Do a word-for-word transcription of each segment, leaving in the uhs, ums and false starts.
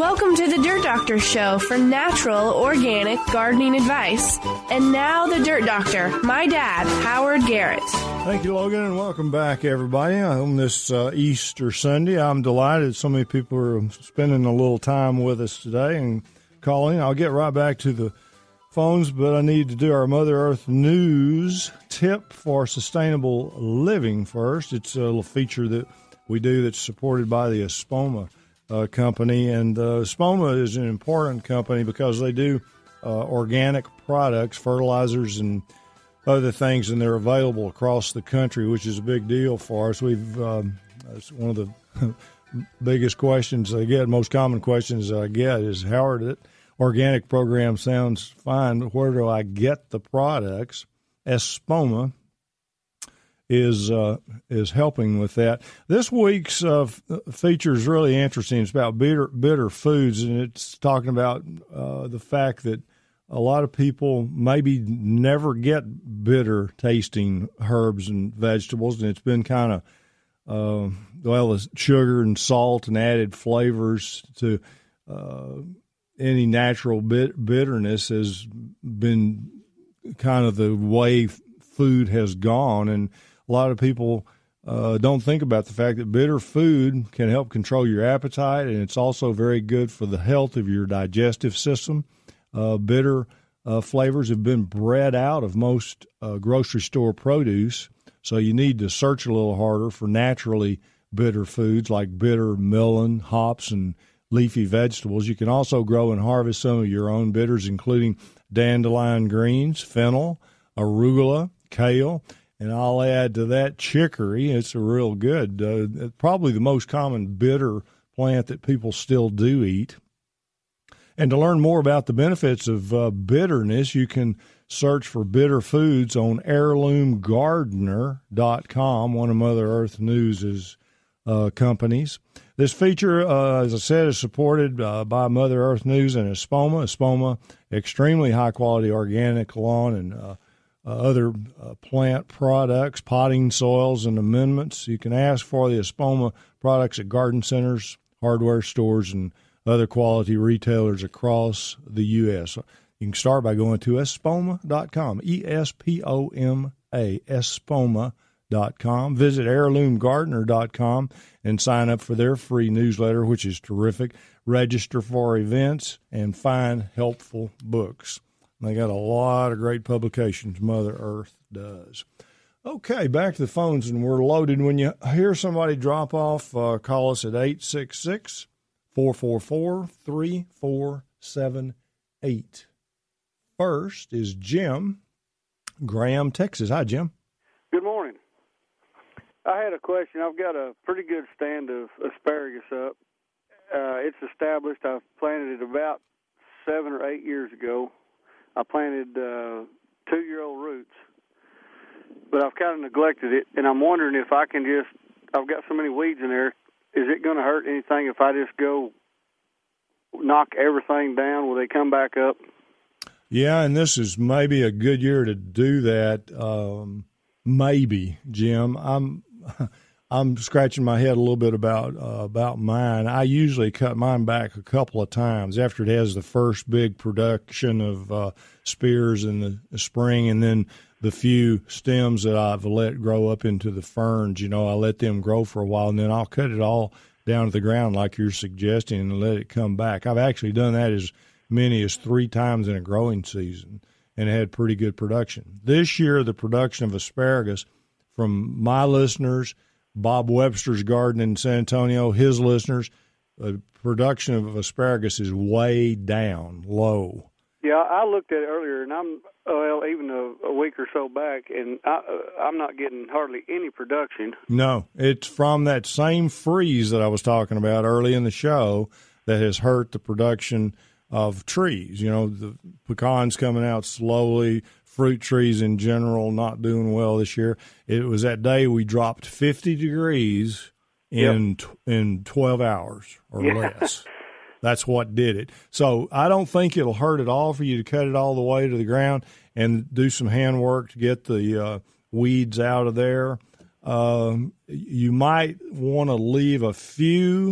Welcome to the Dirt Doctor Show for natural, organic gardening advice. And now the Dirt Doctor, my dad, Howard Garrett. Thank you, Logan, and welcome back, everybody. On this uh, Easter Sunday, I'm delighted so many people are spending a little time with us today and calling. I'll get right back to the phones, but I need to do our Mother Earth news tip for sustainable living first. It's a little feature that we do that's supported by the Espoma uh, company, and uh, Espoma is an important company because they do uh, organic products, fertilizers, and other things, and they're available across the country, which is a big deal for us. We've um, it's one of the biggest questions I get, most common questions I get is, Howard, that organic program sounds fine, but where do I get the products? Espoma is uh, is helping with that. This week's uh, f- feature is really interesting. It's about bitter bitter foods, and it's talking about uh, the fact that a lot of people maybe never get bitter tasting herbs and vegetables, and it's been kind of, uh, well, the sugar and salt and added flavors to uh, any natural bit- bitterness has been kind of the way f- food has gone. And a lot of people uh, don't think about the fact that bitter food can help control your appetite, and it's also very good for the health of your digestive system. Uh, bitter uh, flavors have been bred out of most uh, grocery store produce, so you need to search a little harder for naturally bitter foods like bitter melon, hops, and leafy vegetables. You can also grow and harvest some of your own bitters, including dandelion greens, fennel, arugula, kale, and I'll add to that chicory. It's a real good, uh, probably the most common bitter plant that people still do eat. And to learn more about the benefits of uh, bitterness, you can search for bitter foods on heirloom gardener dot com, one of Mother Earth News' uh, companies. This feature, uh, as I said, is supported uh, by Mother Earth News and Espoma. Espoma, extremely high-quality organic lawn and uh, uh, other uh, plant products, potting soils, and amendments. You can ask for the Espoma products at garden centers, hardware stores, and other quality retailers across the U S. You can start by going to espoma dot com, E S P O M A, espoma dot com. Visit heirloom gardener dot com and sign up for their free newsletter, which is terrific. Register for events and find helpful books. They got a lot of great publications, Mother Earth does. Okay, back to the phones, and we're loaded. When you hear somebody drop off, uh, call us at eight six six, four four four, three four seven eight. First is Jim, Graham, Texas. Hi, Jim. Good morning. I had a question. I've got a pretty good stand of asparagus up. Uh, it's established. I've planted it about seven or eight years ago. I planted uh, two-year-old roots, but I've kind of neglected it, and I'm wondering if I can just, I've got so many weeds in there, is it going to hurt anything if I just go knock everything down? Will they come back up? Yeah, and this is maybe a good year to do that. Um, maybe, Jim. I'm I'm scratching my head a little bit about uh, about mine. I usually cut mine back a couple of times after it has the first big production of uh, spears in the, the spring, and then the few stems that I've let grow up into the ferns. You know, I let them grow for a while, and then I'll cut it all down to the ground like you're suggesting and let it come back. I've actually done that as many as three times in a growing season and had pretty good production. This year, the production of asparagus from my listeners, Bob Webster's garden in San Antonio, his listeners, the production of asparagus is way down, low. Yeah, I looked at it earlier, and I'm, well, even a, a week or so back, and I, uh, I'm not getting hardly any production. No, it's from that same freeze that I was talking about early in the show that has hurt the production of trees. You know, the pecans coming out slowly, fruit trees in general not doing well this year. It was that day we dropped fifty degrees in yep. in twelve hours or yeah. less. That's what did it. So I don't think it'll hurt at all for you to cut it all the way to the ground and do some handwork to get the uh, weeds out of there. Um, you might want to leave a few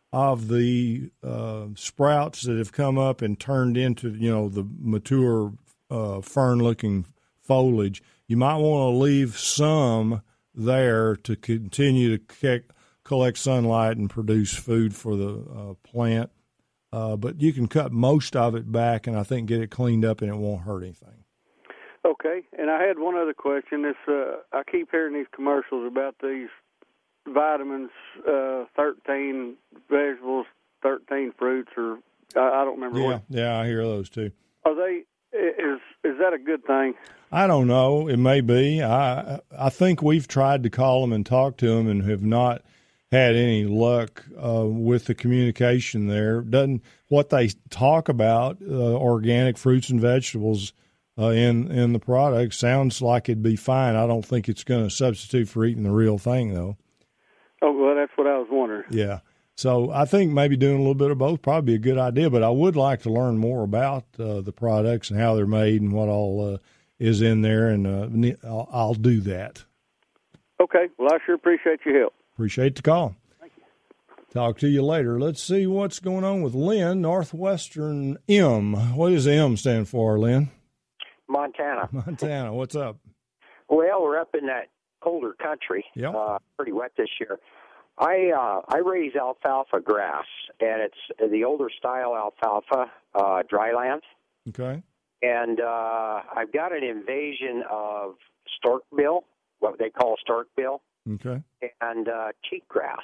of the uh, sprouts that have come up and turned into, you know, the mature uh, fern-looking foliage, you might want to leave some there to continue to ke- collect sunlight and produce food for the uh, plant. Uh, but you can cut most of it back and I think get it cleaned up and it won't hurt anything. Okay, and I had one other question. This uh, I keep hearing these commercials about these vitamins, uh, thirteen vegetables, thirteen fruits, or I, I don't remember. Yeah, what. yeah, I hear those too. Are they? Is is that a good thing? I don't know. It may be. I I think we've tried to call them and talk to them and have not had any luck uh, with the communication there. Doesn't what they talk about uh, organic fruits and vegetables uh, in in the product sounds like it'd be fine. I don't think it's going to substitute for eating the real thing though. Oh well, that's what I was wondering. Yeah. So I think maybe doing a little bit of both probably a good idea. But I would like to learn more about uh, the products and how they're made and what all uh, is in there, and uh, I'll, I'll do that. Okay. Well, I sure appreciate your help. Appreciate the call. Thank you. Talk to you later. Let's see what's going on with Lynn, Northwestern M. What does M stand for, Lynn? Montana. Montana. What's up? Well, we're up in that colder country. Yep. Uh, pretty wet this year. I uh, I raise alfalfa grass, and it's the older style alfalfa, uh, dryland. Okay. And uh, I've got an invasion of storkbill, what they call storkbill, okay, and uh, cheatgrass.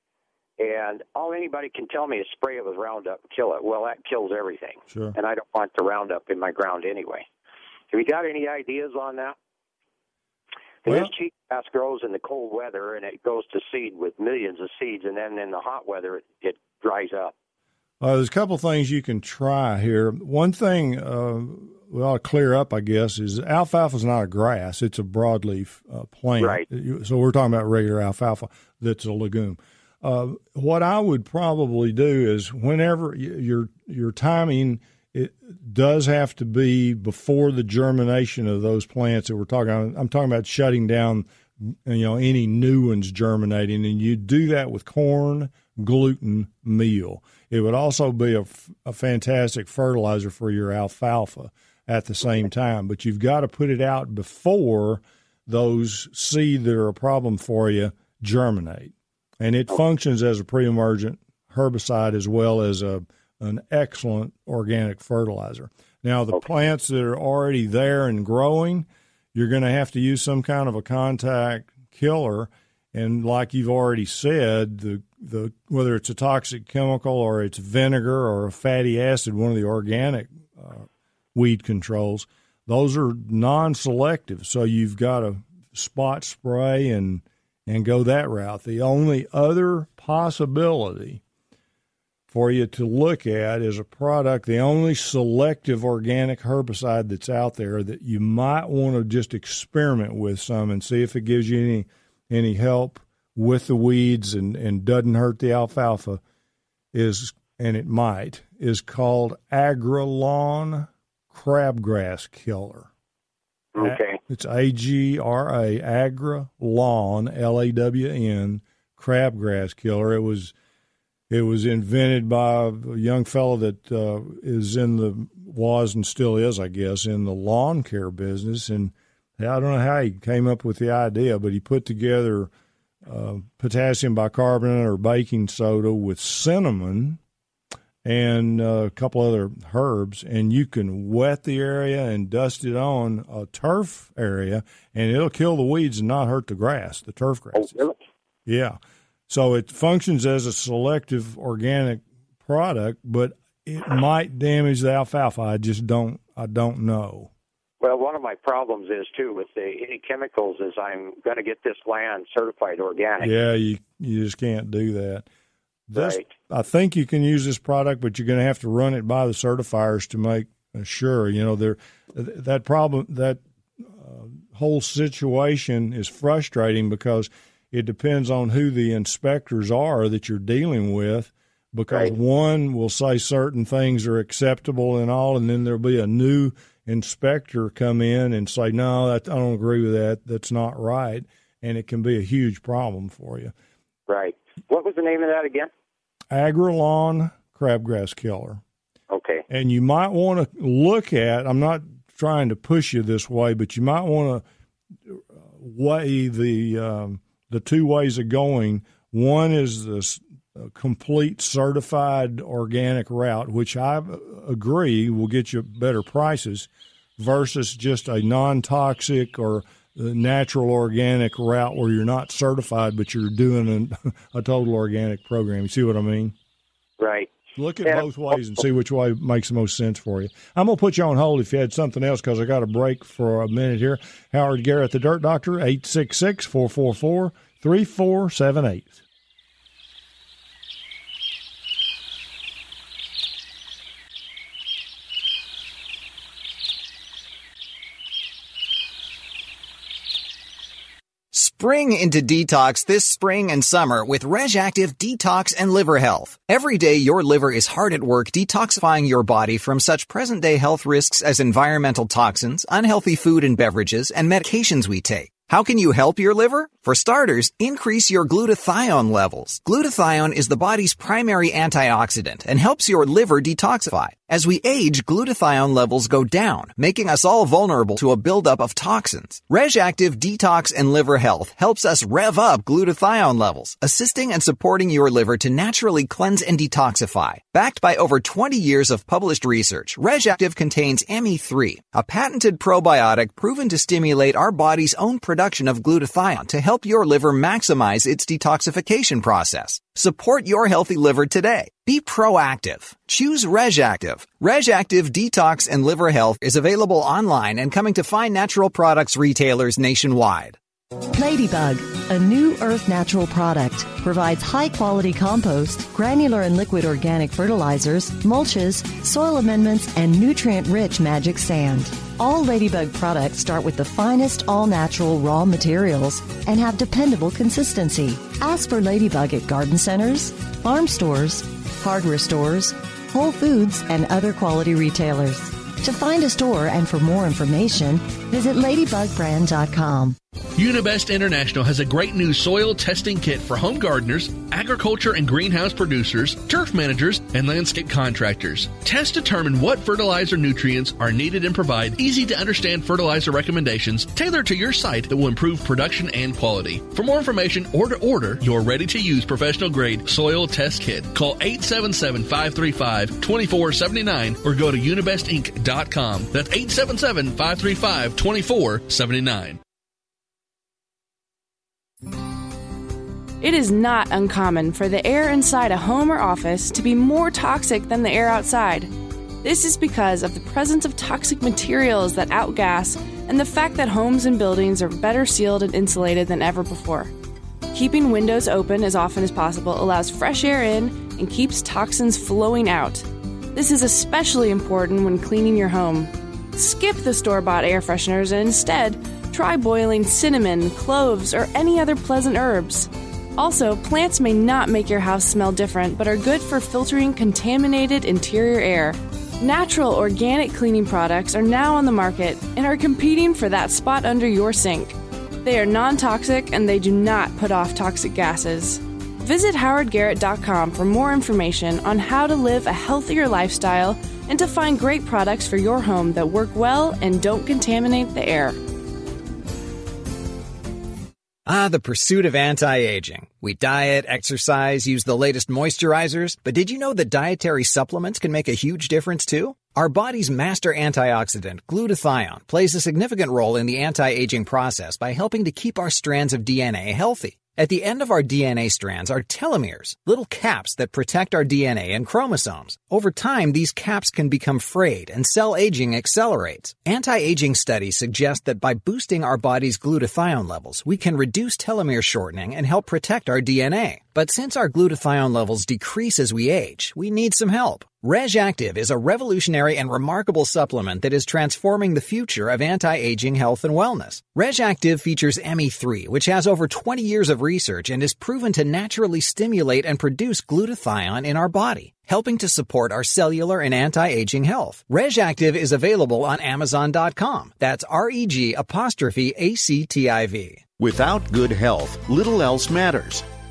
And all anybody can tell me is spray it with Roundup and kill it. Well, that kills everything. Sure. And I don't want the Roundup in my ground anyway. Have you got any ideas on that? Well, this cheatgrass grows in the cold weather, and it goes to seed with millions of seeds, and then in the hot weather, it, it dries up. Uh, there's a couple things you can try here. One thing uh, we ought to clear up, I guess, is alfalfa is not a grass. It's a broadleaf uh, plant. Right. So we're talking about regular alfalfa that's a legume. Uh, what I would probably do is whenever your your timing, it does have to be before the germination of those plants that we're talking about. I'm talking about shutting down, you know, any new ones germinating, and you do that with corn, gluten, meal. It would also be a, a fantastic fertilizer for your alfalfa at the same time, but you've got to put it out before those seed that are a problem for you germinate. And it functions as a pre-emergent herbicide as well as a an excellent organic fertilizer. Now, the okay. plants that are already there and growing, you're going to have to use some kind of a contact killer. And like you've already said, the the whether it's a toxic chemical or it's vinegar or a fatty acid, one of the organic uh, weed controls, those are non-selective. So you've got to spot spray and and go that route. The only other possibility for you to look at is a product, the only selective organic herbicide that's out there that you might want to just experiment with some and see if it gives you any any help with the weeds and, and doesn't hurt the alfalfa, is, and it might, is called Agralawn Crabgrass Killer. Okay. It's A G R A, Agralawn, L A W N, Crabgrass Killer. It was it was invented by a young fellow that uh, is in the, was and still is, I guess, in the lawn care business. And I don't know how he came up with the idea, but he put together uh, potassium bicarbonate or baking soda with cinnamon and uh, a couple other herbs, and you can wet the area and dust it on a turf area, and it'll kill the weeds and not hurt the grass, the turf grasses. Oh, really? Yeah. So it functions as a selective organic product, but it might damage the alfalfa. I just don't, I don't know. Well, one of my problems is, too, with the any chemicals is I'm going to get this land certified organic. Yeah, you you just can't do that. This, right. I think you can use this product, but you're going to have to run it by the certifiers to make sure. You know, there that problem, that uh, whole situation is frustrating because it depends on who the inspectors are that you're dealing with. Because right. one will say certain things are acceptable and all, and then there'll be a new inspector come in and say, no, that, I don't agree with that. That's not right. And it can be a huge problem for you. Right. What was the name of that again? Agrelon crabgrass killer. Okay. And you might want to look at, I'm not trying to push you this way, but you might want to weigh the um, the two ways of going. One is this complete certified organic route, which I agree will get you better prices, versus just a non-toxic or natural organic route where you're not certified, but you're doing a, a total organic program. You see what I mean? Right. Look at yeah. both ways and see which way makes the most sense for you. I'm going to put you on hold if you had something else, because I got a break for a minute here. Howard Garrett, the Dirt Doctor, eight six six, four four four, three four seven eight. Spring into detox this spring and summer with RegActive Detox and Liver Health. Every day your liver is hard at work detoxifying your body from such present-day health risks as environmental toxins, unhealthy food and beverages, and medications we take. How can you help your liver? For starters, increase your glutathione levels. Glutathione is the body's primary antioxidant and helps your liver detoxify. As we age, glutathione levels go down, making us all vulnerable to a buildup of toxins. RegActive Detox and Liver Health helps us rev up glutathione levels, assisting and supporting your liver to naturally cleanse and detoxify. Backed by over twenty years of published research, RegActive contains M E three, a patented probiotic proven to stimulate our body's own production of glutathione to help your liver maximize its detoxification process. Support your healthy liver today. Be proactive. Choose RegActive. RegActive Detox and Liver Health is available online and coming to fine natural products retailers nationwide. Ladybug, a new Earth Natural product, provides high-quality compost, granular and liquid organic fertilizers, mulches, soil amendments, and nutrient-rich magic sand. All Ladybug products start with the finest all-natural raw materials and have dependable consistency. Ask for Ladybug at garden centers, farm stores, hardware stores, Whole Foods, and other quality retailers. To find a store and for more information, visit ladybug brand dot com. Unibest International has a great new soil testing kit for home gardeners, agriculture and greenhouse producers, turf managers, and landscape contractors. Tests determine what fertilizer nutrients are needed and provide easy-to-understand fertilizer recommendations tailored to your site that will improve production and quality. For more information or to order your ready-to-use professional-grade soil test kit, call eight seven seven, five three five, two four seven nine or go to unibest inc dot com. That's eight seven seven, five three five, two four seven nine. It is not uncommon for the air inside a home or office to be more toxic than the air outside. This is because of the presence of toxic materials that outgas and the fact that homes and buildings are better sealed and insulated than ever before. Keeping windows open as often as possible allows fresh air in and keeps toxins flowing out. This is especially important when cleaning your home. Skip the store-bought air fresheners and instead try boiling cinnamon, cloves, or any other pleasant herbs. Also, plants may not make your house smell different, but are good for filtering contaminated interior air. Natural organic cleaning products are now on the market and are competing for that spot under your sink. They are non-toxic and they do not put off toxic gases. Visit howard garrett dot com for more information on how to live a healthier lifestyle and to find great products for your home that work well and don't contaminate the air. Ah, the pursuit of anti-aging. We diet, exercise, use the latest moisturizers, but did you know that dietary supplements can make a huge difference too? Our body's master antioxidant, glutathione, plays a significant role in the anti-aging process by helping to keep our strands of D N A healthy. At the end of our D N A strands are telomeres, little caps that protect our D N A and chromosomes. Over time, these caps can become frayed and cell aging accelerates. Anti-aging studies suggest that by boosting our body's glutathione levels, we can reduce telomere shortening and help protect our D N A. But since our glutathione levels decrease as we age, we need some help. RegActive is a revolutionary and remarkable supplement that is transforming the future of anti-aging health and wellness. RegActive features M E three, which has over twenty years of research and is proven to naturally stimulate and produce glutathione in our body, helping to support our cellular and anti-aging health. RegActive is available on amazon dot com. That's R E G apostrophe A C T I V. Without good health, little else matters.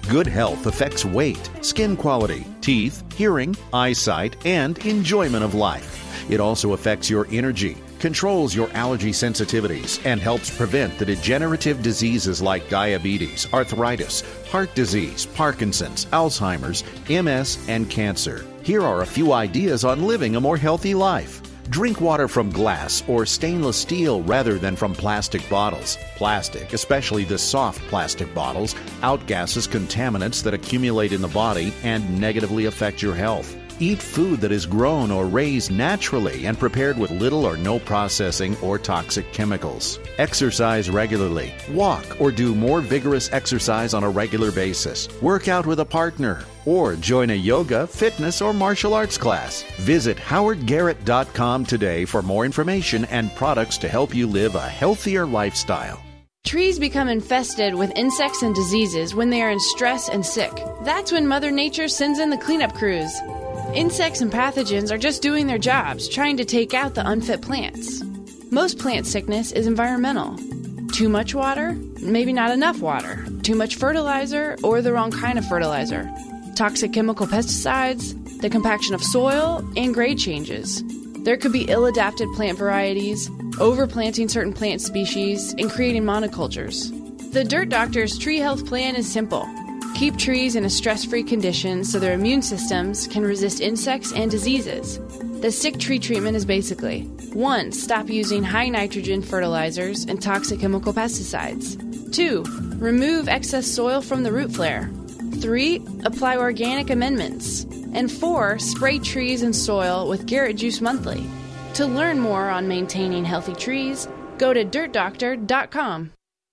Good health affects weight, skin quality, teeth, hearing, eyesight, and enjoyment of life. It also affects your energy, controls your allergy sensitivities, and helps prevent the degenerative diseases like diabetes, arthritis, heart disease, Parkinson's, Alzheimer's, M S, and cancer. Here are a few ideas on living a more healthy life. Drink water from glass or stainless steel rather than from plastic bottles. Plastic, especially the soft plastic bottles, outgasses contaminants that accumulate in the body and negatively affect your health. Eat food that is grown or raised naturally and prepared with little or no processing or toxic chemicals. Exercise regularly. Walk or do more vigorous exercise on a regular basis. Work out with a partner. Or join a yoga, fitness, or martial arts class. Visit howard garrett dot com today for more information and products to help you live a healthier lifestyle. Trees become infested with insects and diseases when they are in stress and sick. That's when Mother Nature sends in the cleanup crews. Insects and pathogens are just doing their jobs, trying to take out the unfit plants. Most plant sickness is environmental. Too much water, maybe not enough water. Too much fertilizer, or the wrong kind of fertilizer. Toxic chemical pesticides, the compaction of soil, and grade changes. There could be ill-adapted plant varieties, overplanting certain plant species, and creating monocultures. The Dirt Doctor's tree health plan is simple. Keep trees in a stress-free condition so their immune systems can resist insects and diseases. The sick tree treatment is basically: one. Stop using high nitrogen fertilizers and toxic chemical pesticides. two. Remove excess soil from the root flare. three. Apply organic amendments. And four. Spray trees and soil with Garrett Juice Monthly. To learn more on maintaining healthy trees, go to dirt doctor dot com.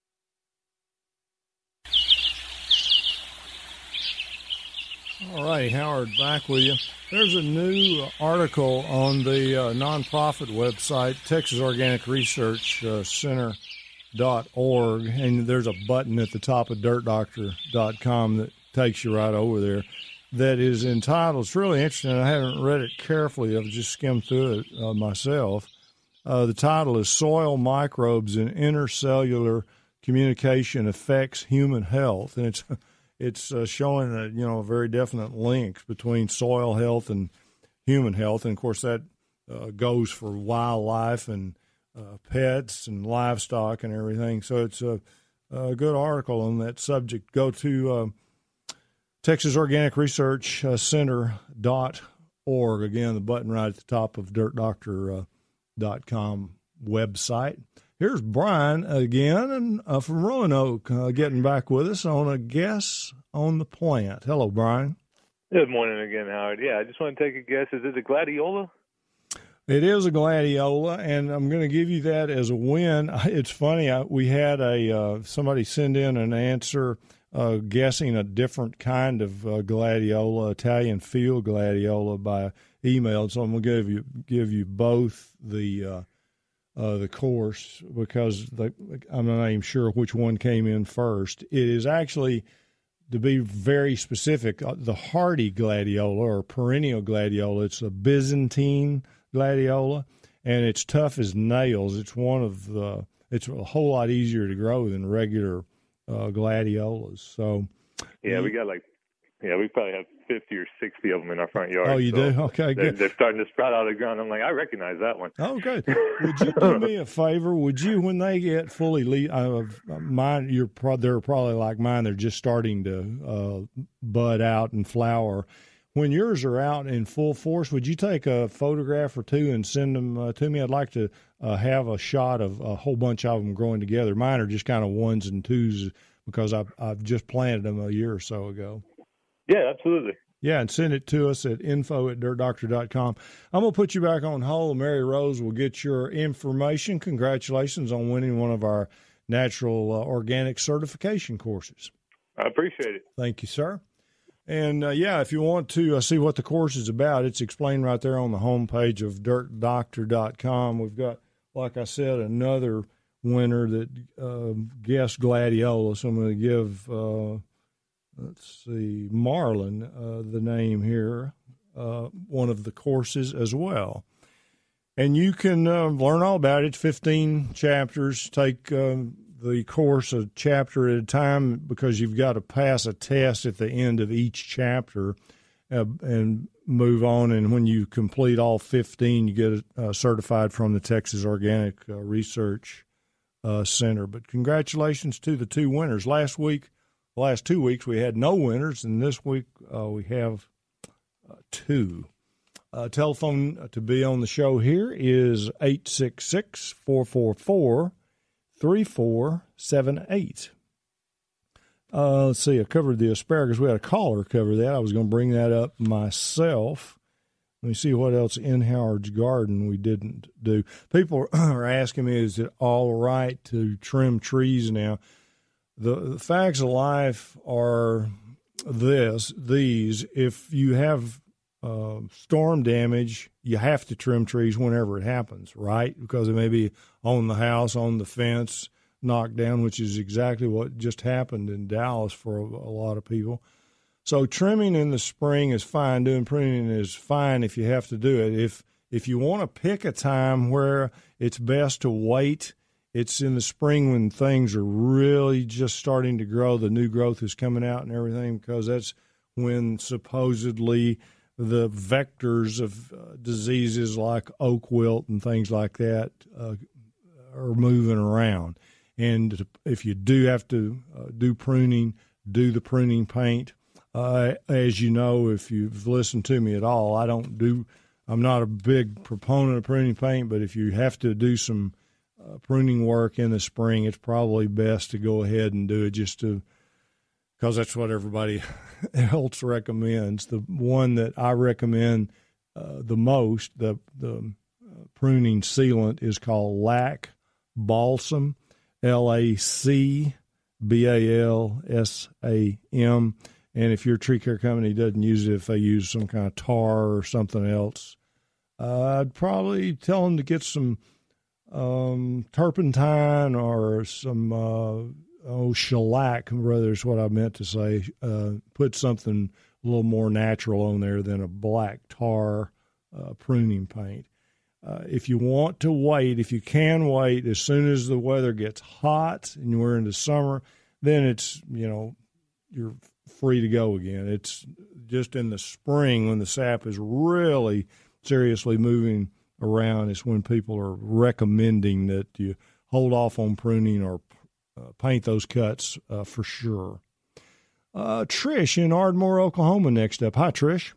All right, Howard, back with you. There's a new article on the uh, nonprofit website, Texas Organic Research uh, Center dot org, and there's a button at the top of dirt doctor dot com that takes you right over there that is entitled, it's really interesting, I haven't read it carefully, I've just skimmed through it uh, myself. Uh, the title is Soil Microbes and Intercellular Communication Affects Human Health, and it's It's uh, showing a, you know, a very definite link between soil health and human health. And, of course, that uh, goes for wildlife and uh, pets and livestock and everything. So it's a, a good article on that subject. Go to uh, Texas Organic Research Center dot org. Again, the button right at the top of dirt doctor dot com website. Here's Brian again and uh, from Roanoke uh, getting back with us on a guess on the plant. Hello, Brian. Good morning again, Howard. Yeah, I just want to take a guess. Is it a gladiola? It is a gladiola, and I'm going to give you that as a win. It's funny. I, we had a uh, somebody send in an answer uh, guessing a different kind of uh, gladiola, Italian field gladiola, by email. So I'm going to give you give you both the uh, Uh, the course because the, I'm not even sure which one came in first. It is actually, to be very specific, uh, the hardy gladiola or perennial gladiola. It's a Byzantine gladiola, and it's tough as nails. It's one of the. It's a whole lot easier to grow than regular uh, gladiolas. So, yeah, we got like, yeah, we probably have fifty or sixty of them in our front yard. Oh, you so do? Okay, they're, good. They're starting to sprout out of the ground. I'm like, I recognize that one. Oh, good. Would you do me a favor? Would you, when they get fully le- uh, mine, you're pro- they're probably like mine. They're just starting to uh, bud out and flower. When yours are out in full force, would you take a photograph or two and send them uh, to me? I'd like to uh, have a shot of a whole bunch of them growing together. Mine are just kind of ones and twos because I've, I've just planted them a year or so ago. Yeah, absolutely. Yeah, and send it to us at info at dirt doctor dot com. I'm going to put you back on hold. Mary Rose will get your information. Congratulations on winning one of our natural uh, organic certification courses. I appreciate it. Thank you, sir. And, uh, yeah, if you want to uh, see what the course is about, it's explained right there on the homepage of dirt doctor dot com. We've got, like I said, another winner that uh, guessed gladiola, so I'm going to give uh, – let's see, Marlin, uh, the name here, uh, one of the courses as well. And you can uh, learn all about it. It's fifteen chapters. Take uh, the course a chapter at a time because you've got to pass a test at the end of each chapter uh, and move on. And when you complete all fifteen, you get uh, certified from the Texas Organic uh, Research uh, Center. But congratulations to the two winners. Last week, the last two weeks, we had no winners, and this week uh, we have uh, two. Uh, telephone to be on the show here is eight six six, four four four, three four seven eight. Uh, let's see, I covered the asparagus. We had a caller cover that. I was going to bring that up myself. Let me see what else in Howard's Garden we didn't do. People are asking me, is it all right to trim trees now? The, the facts of life are this, these. If you have uh, storm damage, you have to trim trees whenever it happens, right? Because it may be on the house, on the fence, knocked down, which is exactly what just happened in Dallas for a, a lot of people. So trimming in the spring is fine. Doing pruning is fine if you have to do it. If if you want to pick a time where it's best to wait, it's in the spring when things are really just starting to grow. The new growth is coming out and everything, because that's when supposedly the vectors of uh, diseases like oak wilt and things like that uh, are moving around. And if you do have to uh, do pruning, do the pruning paint. Uh, as you know, if you've listened to me at all, I don't do, I'm not a big proponent of pruning paint, but if you have to do some uh, pruning work in the spring, it's probably best to go ahead and do it just to, because that's what everybody else recommends. The one that I recommend uh, the most, the, the uh, pruning sealant, is called Lac Balsam. L A C B A L S A M. And if your tree care company doesn't use it, if they use some kind of tar or something else, uh, I'd probably tell them to get some um, turpentine or some, uh, oh, shellac, rather is what I meant to say. Uh, put something a little more natural on there than a black tar uh, pruning paint. Uh, if you want to wait, if you can wait, as soon as the weather gets hot and we're into summer, then it's, you know, you're free to go again. It's just in the spring when the sap is really seriously moving around is when people are recommending that you hold off on pruning or uh, paint those cuts uh, for sure. Uh, Trish in Ardmore, Oklahoma next up. Hi, Trish.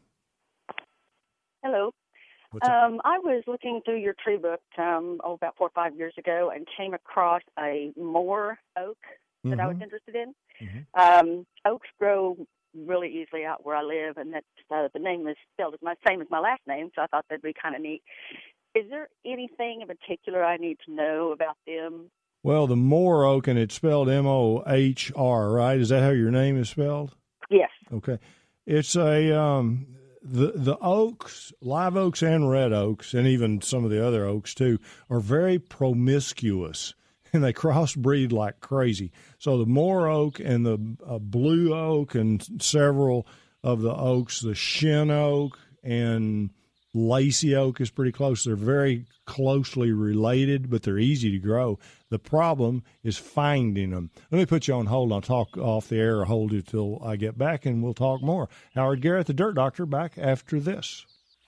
Hello. Um, I was looking through your tree book um, oh, about four or five years ago and came across a Moore oak that mm-hmm. I was interested in. Mm-hmm. Um, oaks grow really easily out where I live, and that's, uh, the name is spelled as my same as my last name, so I thought that'd be kind of neat. Is there anything in particular I need to know about them? Well, the Moore oak, and it's spelled M O H R, right? Is that how your name is spelled? Yes. Okay. It's a... Um, The the oaks, live oaks and red oaks, and even some of the other oaks too, are very promiscuous, and they crossbreed like crazy. So the Moore oak and the uh, blue oak and several of the oaks, the shin oak and lacy oak is pretty close. They're very closely related, but they're easy to grow. The problem is finding them. Let me put you on hold. I'll talk off the air or hold you till I get back, and we'll talk more. Howard Garrett, the Dirt Doctor, back after this.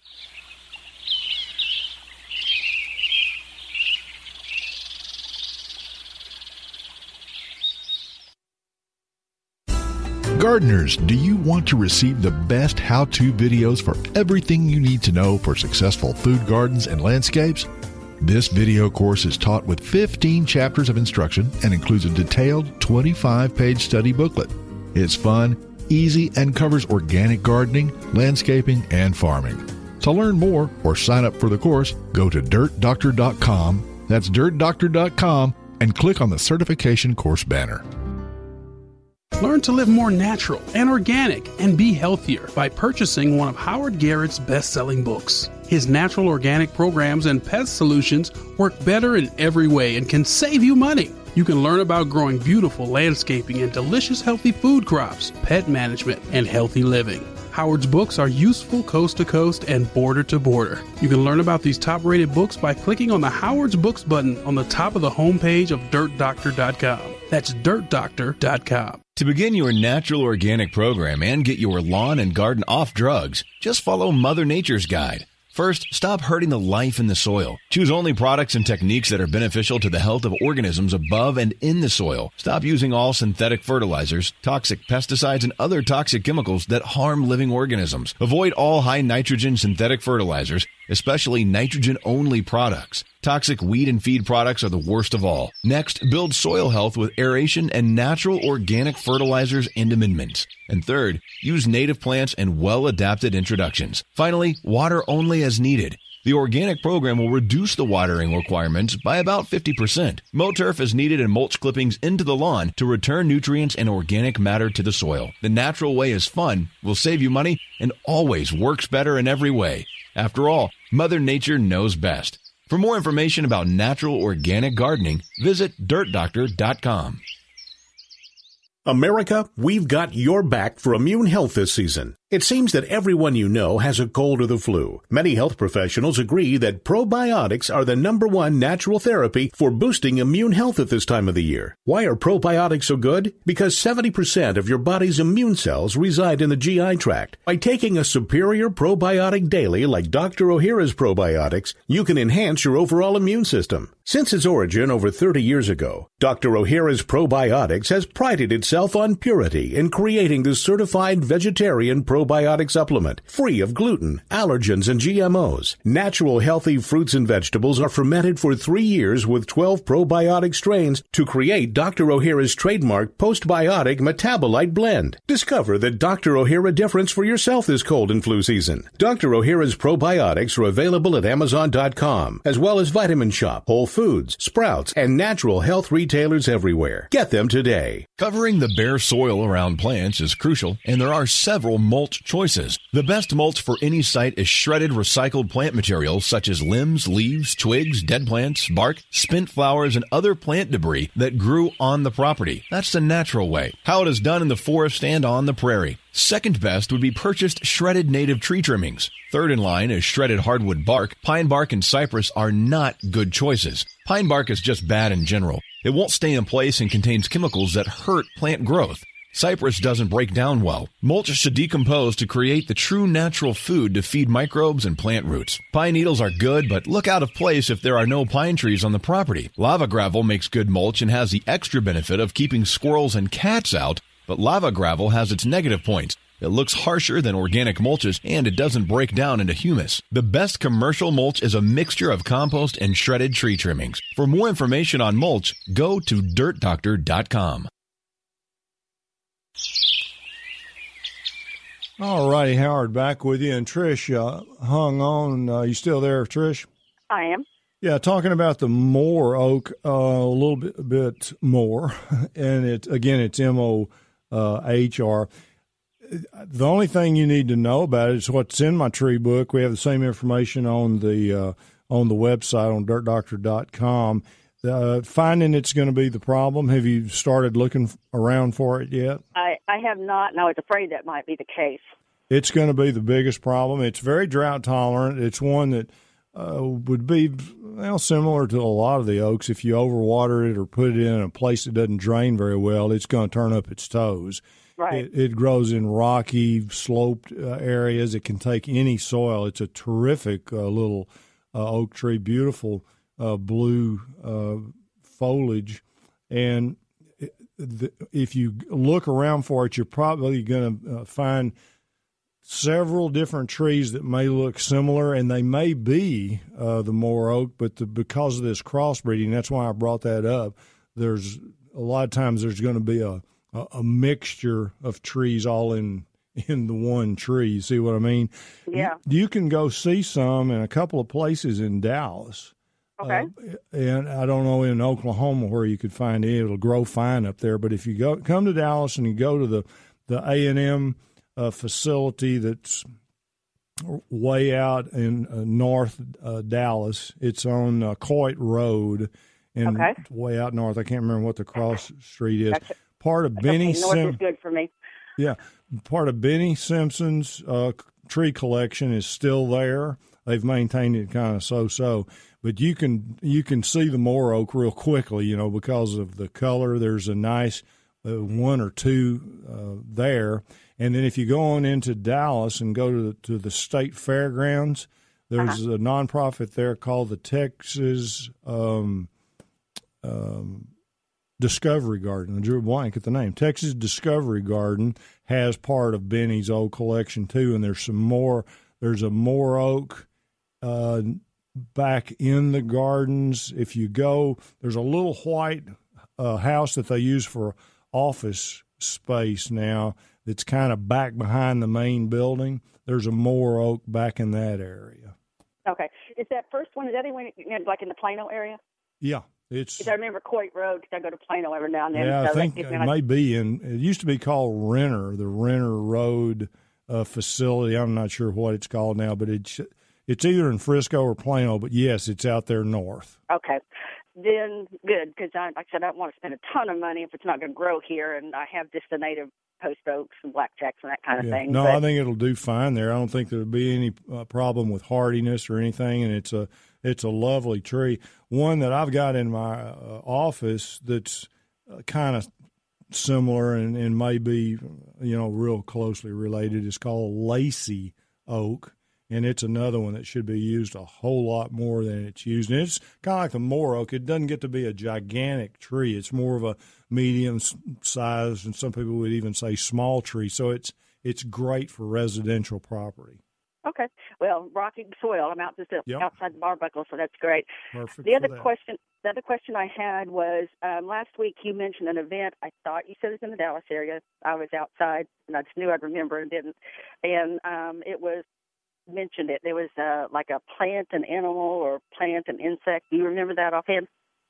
Gardeners, do you want to receive the best how-to videos for everything you need to know for successful food gardens and landscapes? This video course is taught with fifteen chapters of instruction and includes a detailed twenty-five page study booklet. It's fun, easy, and covers organic gardening, landscaping, and farming. To learn more or sign up for the course, go to dirt doctor dot com. That's dirt doctor dot com and click on the certification course banner. Learn to live more natural and organic and be healthier by purchasing one of Howard Garrett's best-selling books. His natural organic programs and pest solutions work better in every way and can save you money. You can learn about growing beautiful landscaping and delicious healthy food crops, pet management, and healthy living. Howard's books are useful coast to coast and border to border. You can learn about these top-rated books by clicking on the Howard's Books button on the top of the homepage of dirt doctor dot com. That's dirt doctor dot com. To begin your natural organic program and get your lawn and garden off drugs, just follow Mother Nature's guide. First, stop hurting the life in the soil. Choose only products and techniques that are beneficial to the health of organisms above and in the soil. Stop using all synthetic fertilizers, toxic pesticides, and other toxic chemicals that harm living organisms. Avoid all high nitrogen synthetic fertilizers, especially nitrogen-only products. Toxic weed and feed products are the worst of all. Next, build soil health with aeration and natural organic fertilizers and amendments. And third, use native plants and well-adapted introductions. Finally, water only as needed. The organic program will reduce the watering requirements by about fifty percent. Mow turf is needed and mulch clippings into the lawn to return nutrients and organic matter to the soil. The natural way is fun, will save you money, and always works better in every way. After all, Mother Nature knows best. For more information about natural organic gardening, visit dirt doctor dot com. America, we've got your back for immune health this season. It seems that everyone you know has a cold or the flu. Many health professionals agree that probiotics are the number one natural therapy for boosting immune health at this time of the year. Why are probiotics so good? Because seventy percent of your body's immune cells reside in the G I tract. By taking a superior probiotic daily like Doctor O'Hara's probiotics, you can enhance your overall immune system. Since its origin over thirty years ago, Doctor O'Hara's probiotics has prided itself on purity in creating the certified vegetarian probiotic probiotic supplement, free of gluten, allergens, and G M Os. Natural healthy fruits and vegetables are fermented for three years with twelve probiotic strains to create Doctor O'Hara's trademark postbiotic metabolite blend. Discover the Doctor O'Hara difference for yourself this cold and flu season. Doctor O'Hara's probiotics are available at amazon dot com, as well as Vitamin Shop, Whole Foods, Sprouts, and natural health retailers everywhere. Get them today. Covering the bare soil around plants is crucial, and there are several mulch choices. The best mulch for any site is shredded recycled plant material such as limbs, leaves, twigs, dead plants, bark, spent flowers, and other plant debris that grew on the property. That's the natural way. How it is done in the forest and on the prairie. Second best would be purchased shredded native tree trimmings. Third in line is shredded hardwood bark. Pine bark and cypress are not good choices. Pine bark is just bad in general. It won't stay in place and contains chemicals that hurt plant growth. Cypress doesn't break down well. Mulch should decompose to create the true natural food to feed microbes and plant roots. Pine needles are good, but look out of place if there are no pine trees on the property. Lava gravel makes good mulch and has the extra benefit of keeping squirrels and cats out, but lava gravel has its negative points. It looks harsher than organic mulches, and it doesn't break down into humus. The best commercial mulch is a mixture of compost and shredded tree trimmings. For more information on mulch, go to dirt doctor dot com. All righty, Howard, back with you. And Trish uh, hung on. Uh, you still there, Trish? I am. Yeah, talking about the Moore oak uh, a little bit, bit more. And it again, it's M O H R. The only thing you need to know about it is what's in my tree book. We have the same information on the uh, on the website on dirt doctor dot com. Uh, finding it's going to be the problem. Have you started looking around for it yet? I, I have not, and I was afraid that might be the case. It's going to be the biggest problem. It's very drought tolerant. It's one that uh, would be well similar to a lot of the oaks. If you overwater it or put it in a place that doesn't drain very well, it's going to turn up its toes. Right. It, it grows in rocky, sloped uh, areas. It can take any soil. It's a terrific uh, little uh, oak tree, beautiful uh, blue uh, foliage. And the, if you look around for it, you're probably going to uh, find several different trees that may look similar, and they may be uh, the Moore oak, but the, because of this crossbreeding, that's why I brought that up. There's a lot of times there's going to be a a mixture of trees all in in the one tree. You see what I mean? Yeah. You, you can go see some in a couple of places in Dallas. Okay. Uh, and I don't know in Oklahoma where you could find it. It'll grow fine up there. But if you go come to Dallas and you go to the, the A and M uh, facility that's way out in uh, north uh, Dallas, it's on uh, Coit Road and okay. way out north. I can't remember what the cross street is. Gotcha. Part of That's Benny okay. North Sim- is good for me. Yeah, part of Benny Simpson's uh, tree collection is still there. They've maintained it kind of so-so, but you can you can see the Moor oak real quickly, you know, because of the color. There's a nice uh, one or two uh, there, and then if you go on into Dallas and go to the, to the state fairgrounds, there's uh-huh. a nonprofit there called the Texas um, um, Discovery Garden. I drew a blank at the name. Texas Discovery Garden has part of Benny's old collection too, and there's some more. There's a Moor oak uh, back in the gardens. If you go, there's a little white uh, house that they use for office space now that's kind of back behind the main building. There's a Moor oak back in that area. Okay. Is that first one, is that anyone, like in the Plano area? Yeah. It's. I remember Coit Road because I go to Plano every now and then. Yeah, so I think it may be in, it used to be called Renner, the Renner Road uh, facility. I'm not sure what it's called now, but it's it's either in Frisco or Plano, but yes, it's out there north. Okay. Then good, because I, like I said, I don't want to spend a ton of money if it's not going to grow here, and I have just the native post oaks and blackjacks and that kind of yeah. thing. No, but, I think it'll do fine there. I don't think there'll be any uh, problem with hardiness or anything, and it's a it's a lovely tree. One that I've got in my uh, office that's uh, kind of similar and, and may be, you know, real closely related is called Lacey oak. And it's another one that should be used a whole lot more than it's used. And it's kind of like the Moor oak. It doesn't get to be a gigantic tree. It's more of a medium size, and some people would even say small tree. So it's it's great for residential property. Okay. Well, rocky soil. I'm out just yep. outside the Barbuckle, so that's great. Perfect. The other that. question, the other question I had was um, last week you mentioned an event. I thought you said it was in the Dallas area. I was outside, and I just knew I'd remember and didn't. And um, it was. mentioned it. There was uh, like a plant and animal or plant and insect. Do you remember that offhand?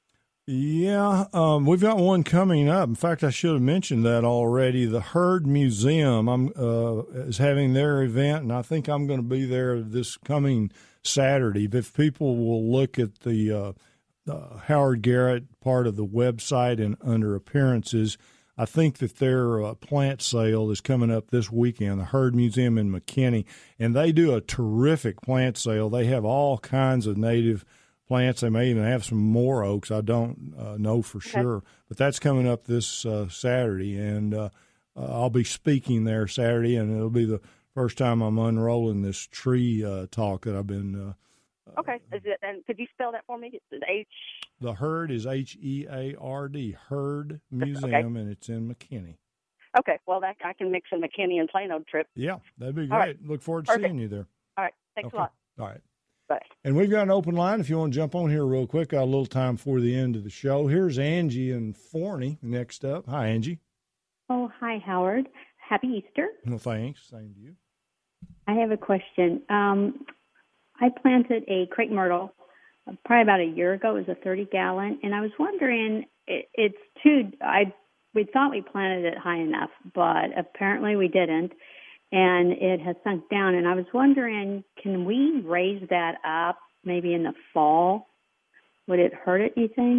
Yeah, um, we've got one coming up. In fact, I should have mentioned that already. The Herd Museum I'm, uh, is having their event, and I think I'm going to be there this coming Saturday. If people will look at the uh, uh, Howard Garrett part of the website and under appearances, I think that their uh, plant sale is coming up this weekend, the Herd Museum in McKinney, and they do a terrific plant sale. They have all kinds of native plants. They may even have some Moor oaks. I don't uh, know for okay. sure, but that's coming up this uh, Saturday, and uh, uh, I'll be speaking there Saturday, and it'll be the first time I'm unrolling this tree uh, talk that I've been uh, Okay. Is it, and could you spell that for me? It's H. The Herd is H E A R D, Herd Museum, okay. and it's in McKinney. Okay. Well, that I can mix a McKinney and Plano trip. Yeah, that'd be great. Right. Look forward to Perfect. seeing you there. All right. Thanks okay. a lot. All right. Bye. And we've got an open line if you want to jump on here real quick. Got a little time before the end of the show. Here's Angie in Forney next up. Hi, Angie. Oh, hi, Howard. Happy Easter. Well, thanks. Same to you. I have a question. Um, I planted a crepe myrtle uh, probably about a year ago. It was a thirty gallon, and I was wondering, it, it's too. I we thought we planted it high enough, but apparently we didn't, and it has sunk down. And I was wondering, can we raise that up maybe in the fall? Would it hurt it, you think?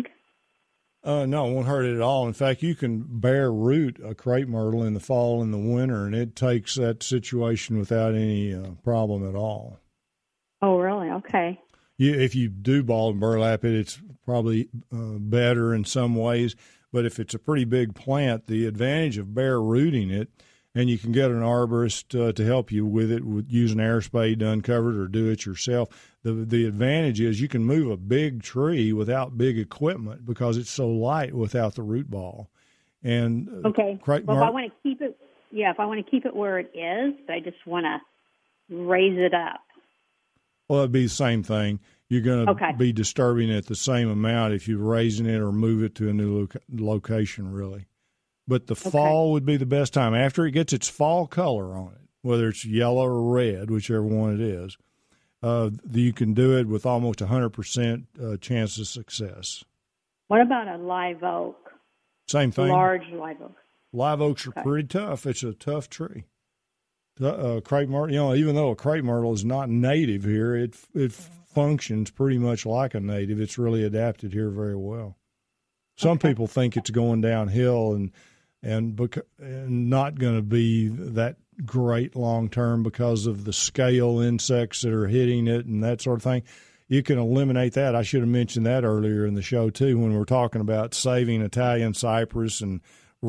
Uh, no, it won't hurt it at all. In fact, you can bare root a crepe myrtle in the fall and the winter, and it takes that situation without any uh, problem at all. Oh, really? Okay. You, if you do ball and burlap it, it's probably uh, better in some ways. But if it's a pretty big plant, the advantage of bare rooting it, and you can get an arborist uh, to help you with it, with using air spade to uncover it or do it yourself. The the advantage is you can move a big tree without big equipment because it's so light without the root ball. And uh, okay, crepe well, mar- if I want to keep it, yeah, if I want to keep it where it is, but I just want to raise it up. Well, it'd be the same thing. You're going to okay. be disturbing it the same amount if you're raising it or move it to a new loca- location, really. But the okay. fall would be the best time. After it gets its fall color on it, whether it's yellow or red, whichever one it is, uh, you can do it with almost one hundred percent uh, chance of success. What about a live oak? Same thing. Large live oak. Live oaks are okay. pretty tough. It's a tough tree. Uh, crepe myrtle, you know, even though a crepe myrtle is not native here, it it functions pretty much like a native. It's really adapted here very well. Some okay. people think it's going downhill, and and, bec- and not going to be that great long term because of the scale insects that are hitting it and that sort of thing. You can eliminate that. I should have mentioned that earlier in the show, too, when we're talking about saving Italian cypress and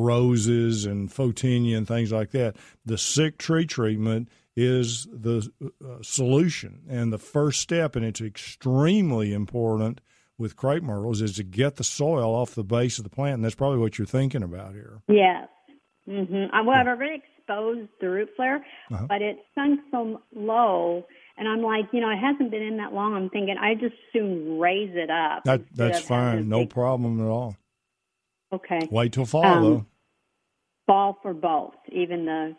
roses and photinia and things like that. The sick tree treatment is the uh, solution. And the first step, and it's extremely important with crepe myrtles, is to get the soil off the base of the plant. And that's probably what you're thinking about here. Yes. Mm-hmm. Well, I've already exposed the root flare, Uh-huh. but it sunk so low. And I'm like, you know, it hasn't been in that long. I'm thinking I just soon raise it up. That, instead that's of having fine. a No big- problem at all. Okay. Wait till fall, Um, though. Fall for both, even the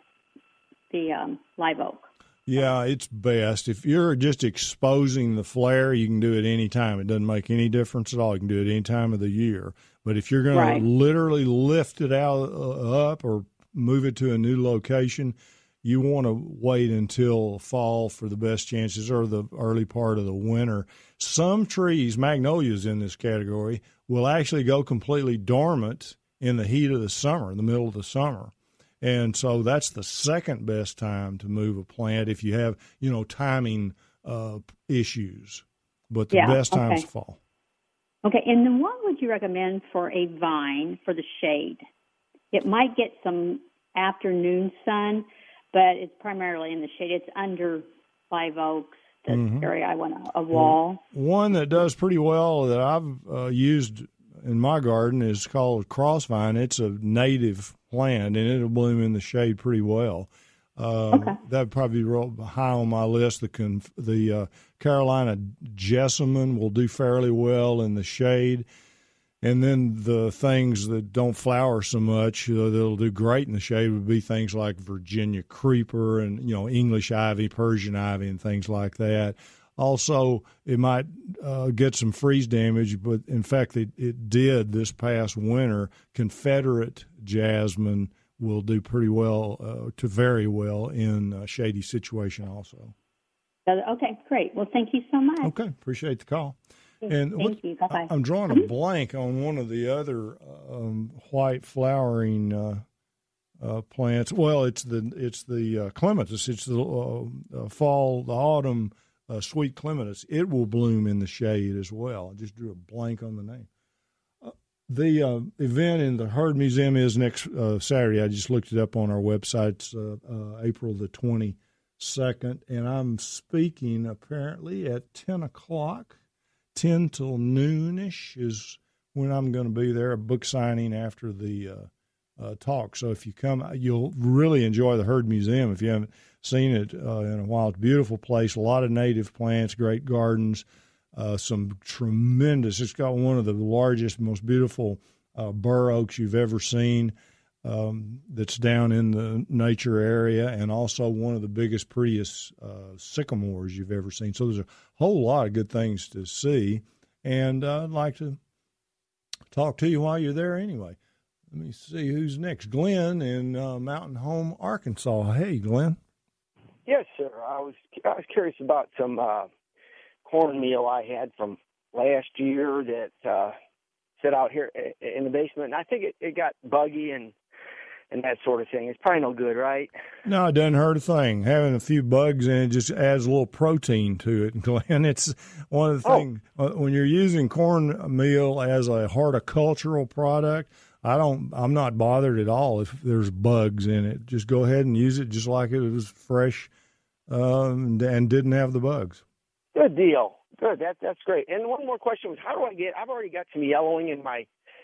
the um, live oak. Yeah, it's best. If you're just exposing the flare, you can do it any time. It doesn't make any difference at all. You can do it any time of the year. But if you're going Right. to literally lift it out uh, up or move it to a new location, you want to wait until fall for the best chances, or the early part of the winter. Some trees, magnolias in this category, will actually go completely dormant in the heat of the summer, in the middle of the summer. And so that's the second best time to move a plant if you have, you know, timing uh, issues. But the Yeah, best time is okay. fall. Okay, and then what would you recommend for a vine for the shade? It might get some afternoon sun, but it's primarily in the shade. It's under live oaks, the Mhm. area I want a, a wall. One that does pretty well that I've uh, used in my garden is called crossvine. It's a native plant, and it'll bloom in the shade pretty well. Uh, Okay. That would probably be real high on my list. The conf- the uh, Carolina jessamine will do fairly well in the shade. And then the things that don't flower so much, uh, that'll do great in the shade, would be things like Virginia creeper and, you know, English ivy, Persian ivy, and things like that. Also, it might uh, get some freeze damage, but in fact, it, it did this past winter. Confederate jasmine will do pretty well uh, to very well in a shady situation also. Uh, Okay, great. Well, thank you so much. Okay, appreciate the call. And Thank what- you. Bye-bye. I'm drawing a blank on one of the other um, white flowering uh, uh, plants. Well, it's the it's the uh, clematis. It's the uh, uh, fall, the autumn uh, sweet clematis. It will bloom in the shade as well. I just drew a blank on the name. Uh, the uh, event in the Herd Museum is next uh, Saturday. I just looked it up on our website. It's uh, uh, April the twenty-second, and I'm speaking apparently at ten o'clock. ten till noonish is when I'm going to be there, a book signing after the uh, uh, talk. So if you come, you'll really enjoy the Herd Museum if you haven't seen it uh, in a while. It's a beautiful place, a lot of native plants, great gardens, uh, some tremendous, it's got one of the largest, most beautiful uh, bur oaks you've ever seen. Um, that's down in the nature area, and also one of the biggest, prettiest uh, sycamores you've ever seen. So there's a whole lot of good things to see, and uh, I'd like to talk to you while you're there anyway. Let me see who's next. Glenn in uh, Mountain Home, Arkansas. Hey, Glenn. Yes, sir. I was I was curious about some uh, cornmeal I had from last year that uh, sit out here in the basement, and I think it, it got buggy and and that sort of thing. It's probably no good, right? No, it doesn't hurt a thing. Having a few bugs in it just adds a little protein to it, Glenn. It's one of the Oh. things, uh, when you're using cornmeal as a horticultural product, I don't, I'm not bothered at all if there's bugs in it. Just go ahead and use it just like it was fresh um, and didn't have the bugs. Good deal. Good. That that's great. And one more question was, how do I get? I've already got some yellowing in my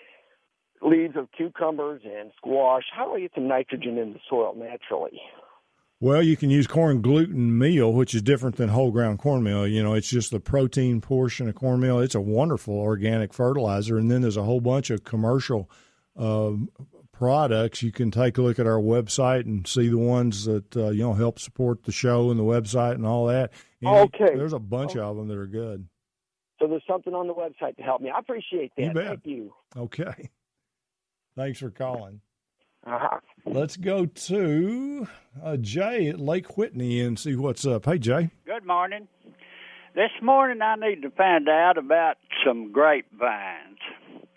leaves of cucumbers and squash. How do I get some nitrogen in the soil naturally? Well, you can use corn gluten meal, which is different than whole ground cornmeal. You know, it's just the protein portion of cornmeal. It's a wonderful organic fertilizer. And then there's a whole bunch of commercial uh, products. You can take a look at our website and see the ones that, uh, you know, help support the show and the website and all that. And Okay. There's a bunch of them that are good. So there's something on the website to help me. I appreciate that. You bet. Thank you. Okay. Thanks for calling. Uh-huh. Let's go to uh, Jay at Lake Whitney and see what's up. Hey, Jay. Good morning. This morning I need to find out about some grapevines.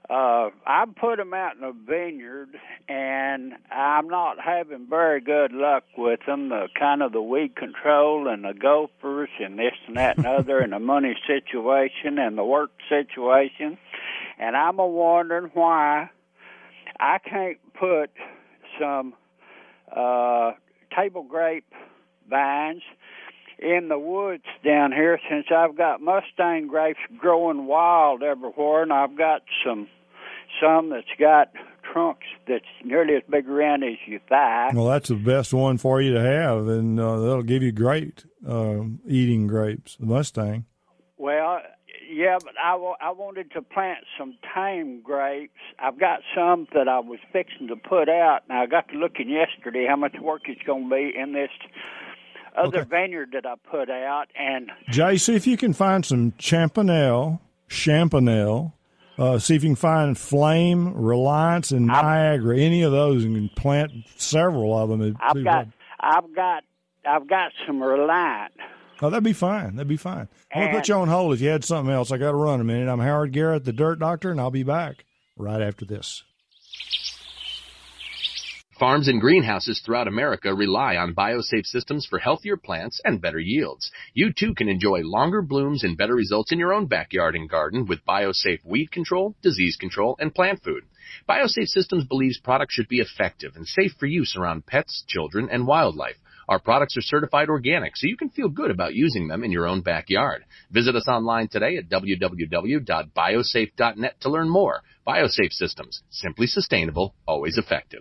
Uh, I put them out in a vineyard, and I'm not having very good luck with them. The kind of the weed control and the gophers and this and that and other, and the money situation and the work situation. And I'm a wondering why I can't put some uh, table grape vines in the woods down here, since I've got Mustang grapes growing wild everywhere, and I've got some some that's got trunks that's nearly as big around as your thigh. Well, that's the best one for you to have, and uh, that'll give you great uh, eating grapes, the Mustang. Well, yeah, but I, w- I wanted to plant some tame grapes. I've got some that I was fixing to put out, and I got to looking yesterday how much work it's going to be in this other okay. vineyard that I put out. And Jay, see if you can find some Champanelle, Champanelle. Uh, see if you can find Flame, Reliance, and Niagara. I've, any of those, and can plant several of them. I've got, I've got, I've got some Reliant. Oh, that'd be fine. That'd be fine. I'm gonna put you on hold if you had something else. I got to run a minute. I'm Howard Garrett, the Dirt Doctor, and I'll be back right after this. Farms and greenhouses throughout America rely on BioSafe systems for healthier plants and better yields. You too can enjoy longer blooms and better results in your own backyard and garden with BioSafe weed control, disease control, and plant food. BioSafe Systems believes products should be effective and safe for use around pets, children, and wildlife. Our products are certified organic, so you can feel good about using them in your own backyard. Visit us online today at w w w dot biosafe dot net to learn more. BioSafe Systems, simply sustainable, always effective.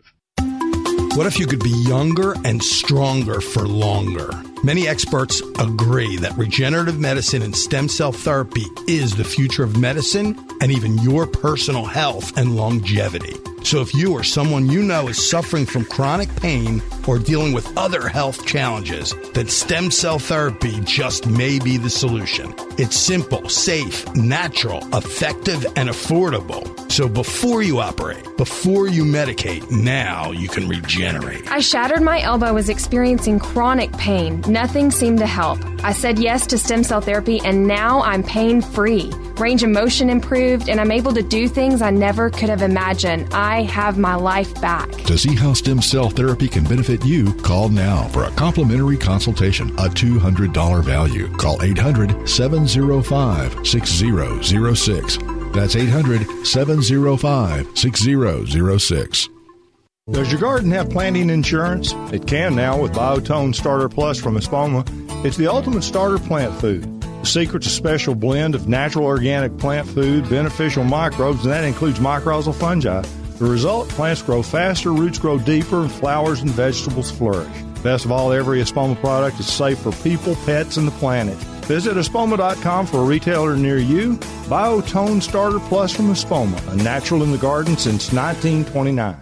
What if you could be younger and stronger for longer? Many experts agree that regenerative medicine and stem cell therapy is the future of medicine and even your personal health and longevity. So if you or someone you know is suffering from chronic pain or dealing with other health challenges, then stem cell therapy just may be the solution. It's simple, safe, natural, effective, and affordable. So before you operate, before you medicate, now you can regenerate. I shattered my elbow, was experiencing chronic pain. Nothing seemed to help. I said yes to stem cell therapy, and now I'm pain-free. Range of motion improved, and I'm able to do things I never could have imagined. I have my life back. To see how stem cell therapy can benefit you, call now for a complimentary consultation, a two hundred dollars value. Call eight hundred, seven oh five, six oh oh six. That's eight hundred, seven oh five, six oh oh six. Does your garden have planting insurance? It can now with Biotone Starter Plus from Espoma. It's the ultimate starter plant food. The secret's a special blend of natural organic plant food, beneficial microbes, and that includes mycorrhizal fungi. The result, plants grow faster, roots grow deeper, and flowers and vegetables flourish. Best of all, every Espoma product is safe for people, pets, and the planet. Visit espoma dot com for a retailer near you. Biotone Starter Plus from Espoma, a natural in the garden since nineteen twenty-nine.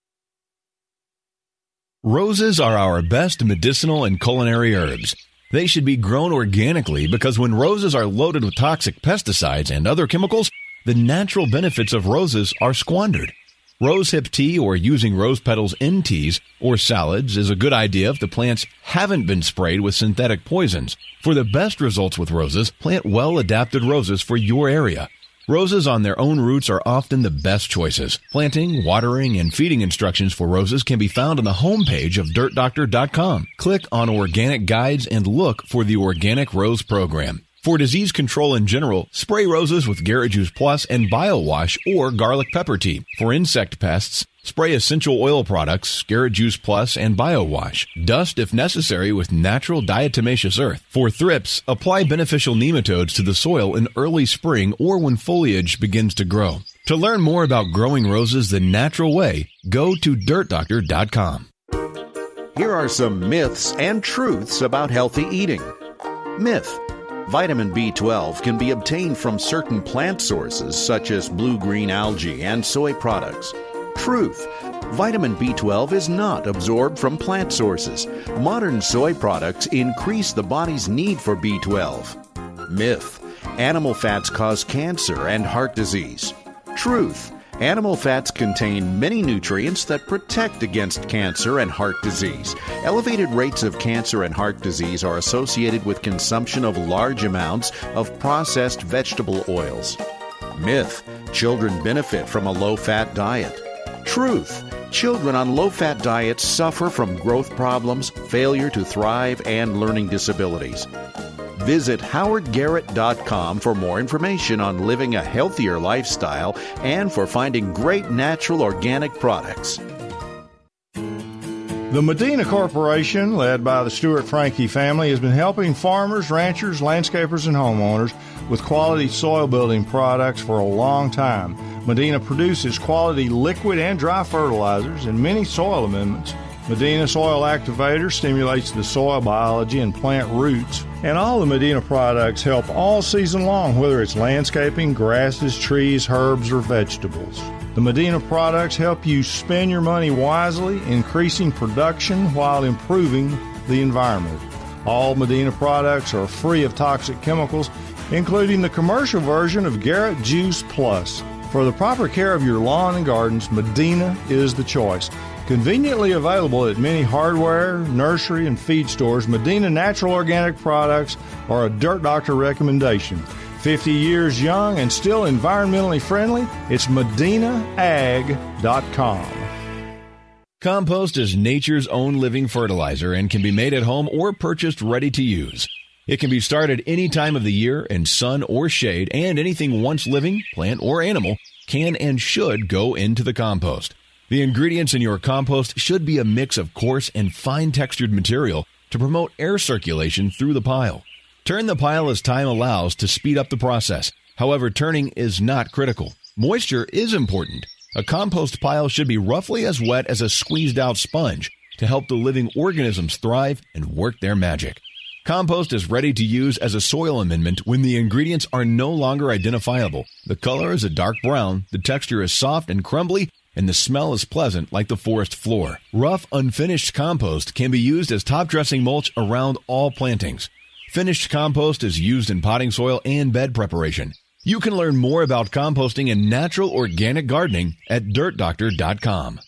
Roses are our best medicinal and culinary herbs. They should be grown organically because when roses are loaded with toxic pesticides and other chemicals, the natural benefits of roses are squandered. Rosehip tea or using rose petals in teas or salads is a good idea if the plants haven't been sprayed with synthetic poisons. For the best results with roses, plant well-adapted roses for your area. Roses on their own roots are often the best choices. Planting, watering, and feeding instructions for roses can be found on the homepage of dirt doctor dot com. Click on Organic Guides and look for the Organic Rose Program. For disease control in general, spray roses with Garrett Juice Plus and BioWash or garlic pepper tea. For insect pests, spray essential oil products, Garrett Juice Plus, and BioWash. Dust if necessary with natural diatomaceous earth. For thrips, apply beneficial nematodes to the soil in early spring or when foliage begins to grow. To learn more about growing roses the natural way, go to dirt doctor dot com. Here are some myths and truths about healthy eating. Myth: vitamin B twelve can be obtained from certain plant sources such as blue-green algae and soy products. Truth: vitamin B twelve is not absorbed from plant sources. Modern soy products increase the body's need for B twelve. Myth: animal fats cause cancer and heart disease. Truth: animal fats contain many nutrients that protect against cancer and heart disease. Elevated rates of cancer and heart disease are associated with consumption of large amounts of processed vegetable oils. Myth: Children benefit from a low-fat diet. Truth. Children on low-fat diets suffer from growth problems, failure to thrive, and learning disabilities. Visit howard garrett dot com for more information on living a healthier lifestyle and for finding great natural organic products. The Medina Corporation, led by the Stewart Franke family, has been helping farmers, ranchers, landscapers, and homeowners with quality soil building products for a long time. Medina produces quality liquid and dry fertilizers and many soil amendments. Medina Soil Activator stimulates the soil biology and plant roots. And all the Medina products help all season long, whether it's landscaping, grasses, trees, herbs, or vegetables. The Medina products help you spend your money wisely, increasing production while improving the environment. All Medina products are free of toxic chemicals, including the commercial version of Garrett Juice Plus. For the proper care of your lawn and gardens, Medina is the choice. Conveniently available at many hardware, nursery, and feed stores, Medina Natural Organic products are a Dirt Doctor recommendation. fifty years young and still environmentally friendly, it's medina ag dot com. Compost is nature's own living fertilizer and can be made at home or purchased ready to use. It can be started any time of the year in sun or shade, and anything once living, plant or animal, can and should go into the compost. The ingredients in your compost should be a mix of coarse and fine-textured material to promote air circulation through the pile. Turn the pile as time allows to speed up the process. However, turning is not critical. Moisture is important. A compost pile should be roughly as wet as a squeezed-out sponge to help the living organisms thrive and work their magic. Compost is ready to use as a soil amendment when the ingredients are no longer identifiable. The color is a dark brown, the texture is soft and crumbly, and the smell is pleasant like the forest floor. Rough, unfinished compost can be used as top-dressing mulch around all plantings. Finished compost is used in potting soil and bed preparation. You can learn more about composting and natural organic gardening at dirt doctor dot com.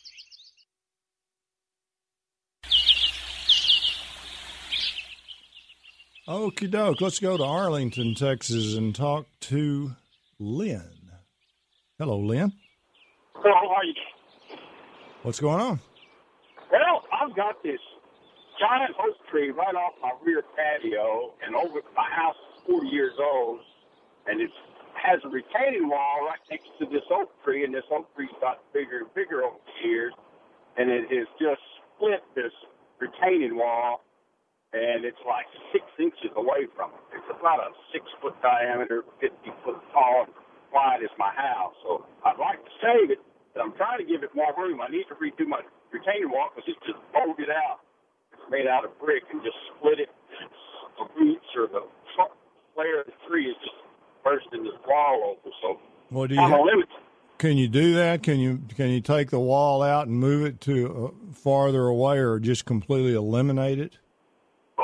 Okie doke. Let's go to Arlington, Texas, and talk to Lynn. Hello, Lynn. Hello, how are you? What's going on? Well, I've got this giant oak tree right off my rear patio, and over my house is forty years old, and it has a retaining wall right next to this oak tree, and this oak tree's got bigger and bigger over the years, and it has just split this retaining wall, and it's like six inches away from it. It's about a six-foot diameter, fifty-foot tall, and wide as my house. So I'd like to save it, but I'm trying to give it more room. I need to redo my retaining wall because it's just bolted out. It's made out of brick and just split it. The roots or the trunk layer of the tree is just bursting this wall over. So Well, do you I'm ha- limit. can you do that? Can you can you take the wall out and move it to uh, farther away, or just completely eliminate it? Well,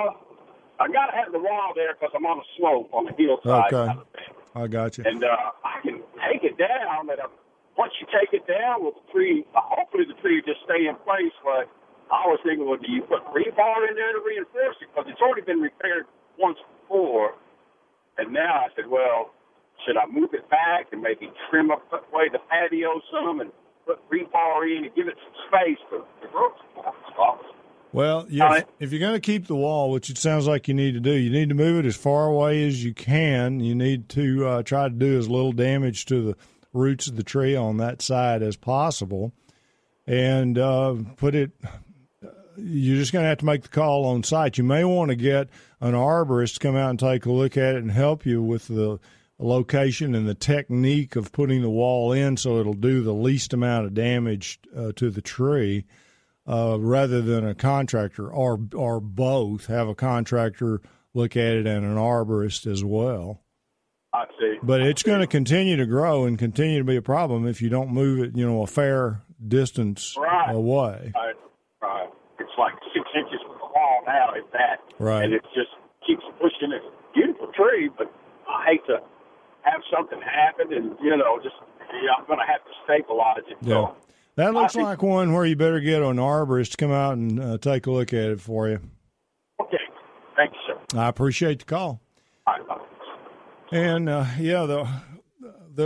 I got to have the wall there because I'm on a slope on the hillside. Okay, I got you. And uh, I can take it down, but uh, once you take it down, with the tree, uh, hopefully the tree will just stay in place. But I was thinking, well, do you put rebar in there to reinforce it? Because it's already been repaired once before. And now I said, well, should I move it back and maybe trim up away the patio some and put rebar in and give it some space for the growth spots? Well, yeah, if, if you're going to keep the wall, which it sounds like you need to do, you need to move it as far away as you can. You need to uh, try to do as little damage to the roots of the tree on that side as possible, and uh, put it. You're just going to have to make the call on site. You may want to get an arborist to come out and take a look at it and help you with the location and the technique of putting the wall in so it'll do the least amount of damage uh, to the tree. Uh, rather than a contractor, or or both, have a contractor look at it and an arborist as well. I see. But it's going to continue to grow and continue to be a problem if you don't move it, you know, a fair distance right. away. Right. Right. It's like six inches from the wall now, if that. Right. And it just keeps pushing it. Beautiful tree, but I hate to have something happen and, you know, just, yeah, I'm going to have to stabilize it. Yeah. So. That looks like one where you better get an arborist to come out and uh, take a look at it for you. Okay. Thank you, sir. I appreciate the call. Bye. And, uh, yeah, the the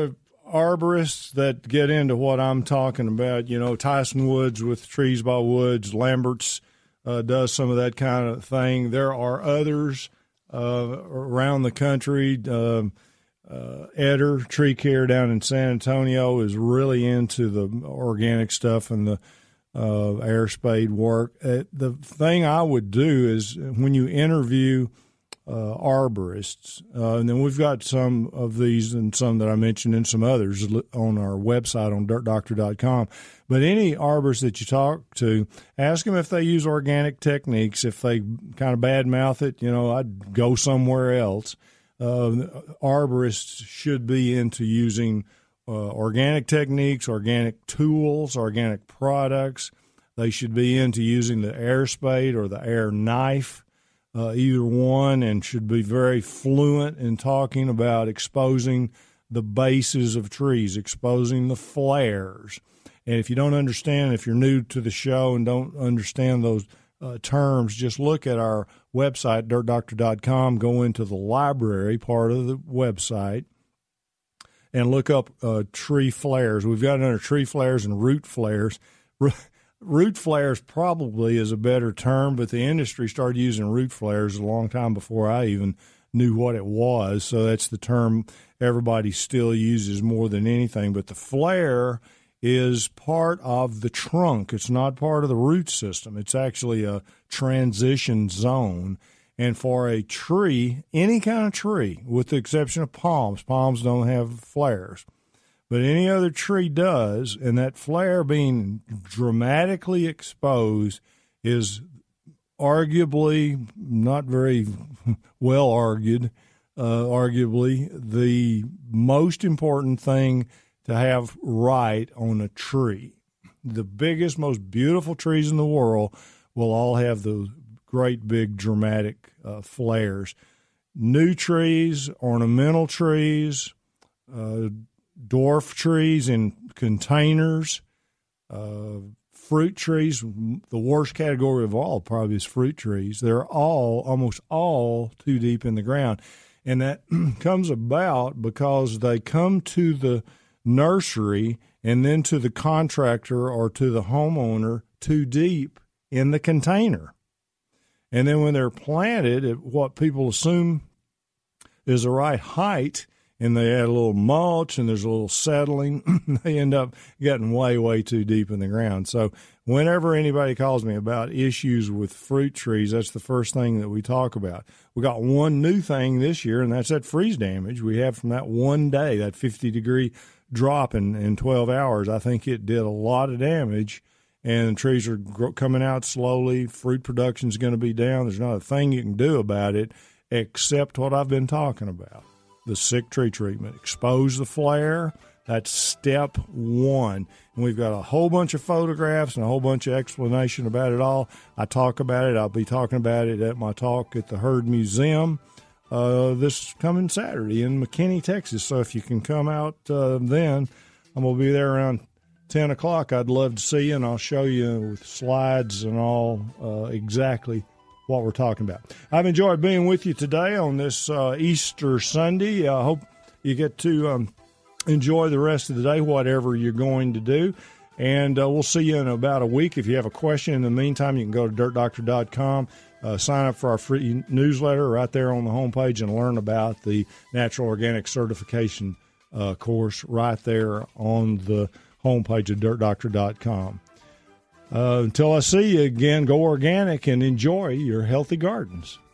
arborists that get into what I'm talking about, you know, Tyson Woods with Trees by Woods, Lambert's uh, does some of that kind of thing. There are others uh, around the country. Uh, uh, Eder Tree Care down in San Antonio is really into the organic stuff and the uh, air spade work. Uh, the thing I would do is when you interview Uh, arborists, uh, and then we've got some of these and some that I mentioned and some others on our website on dirt doctor dot com. But any arborist that you talk to, ask them if they use organic techniques. If they kind of badmouth it, you know, I'd go somewhere else. Uh, arborists should be into using uh, organic techniques, organic tools, organic products. They should be into using the air spade or the air knife. Uh, either one, and should be very fluent in talking about exposing the bases of trees, exposing the flares. And if you don't understand, if you're new to the show and don't understand those uh, terms, just look at our website, dirt doctor dot com, go into the library part of the website, and look up uh, tree flares. We've got it under tree flares and root flares. Root flares probably is a better term, but the industry started using root flares a long time before I even knew what it was. So that's the term everybody still uses more than anything. But the flare is part of the trunk. It's not part of the root system. It's actually a transition zone. And for a tree, any kind of tree, with the exception of palms, palms don't have flares. But any other tree does, and that flare being dramatically exposed is arguably, not very well argued, uh, arguably the most important thing to have right on a tree. The biggest, most beautiful trees in the world will all have those great big dramatic uh, flares. New trees, ornamental trees, uh, dwarf trees in containers, uh, fruit trees, the worst category of all probably is fruit trees. They're all, almost all, too deep in the ground. And that comes about because they come to the nursery and then to the contractor or to the homeowner too deep in the container. And then when they're planted at what people assume is the right height, and they add a little mulch and there's a little settling, they end up getting way, way too deep in the ground. So whenever anybody calls me about issues with fruit trees, that's the first thing that we talk about. We got one new thing this year, and that's that freeze damage we have from that one day, that fifty-degree drop in, in twelve hours. I think it did a lot of damage, and the trees are coming out slowly. Fruit production is going to be down. There's not a thing you can do about it except what I've been talking about. The sick tree treatment. Expose the flare. That's step one. And we've got a whole bunch of photographs and a whole bunch of explanation about it all. I talk about it. I'll be talking about it at my talk at the Herd Museum uh, this coming Saturday in McKinney, Texas. So if you can come out uh, then, I'm going to be there around ten o'clock. I'd love to see you, and I'll show you with slides and all uh, exactly what we're talking about. I've enjoyed being with you today on this uh, Easter Sunday. I hope you get to um, enjoy the rest of the day, whatever you're going to do. And uh, we'll see you in about a week. If you have a question in the meantime, you can go to dirt doctor dot com, uh, sign up for our free newsletter right there on the homepage, and learn about the Natural Organic Certification uh, course right there on the homepage of dirt doctor dot com. Uh, until I see you again, go organic and enjoy your healthy gardens.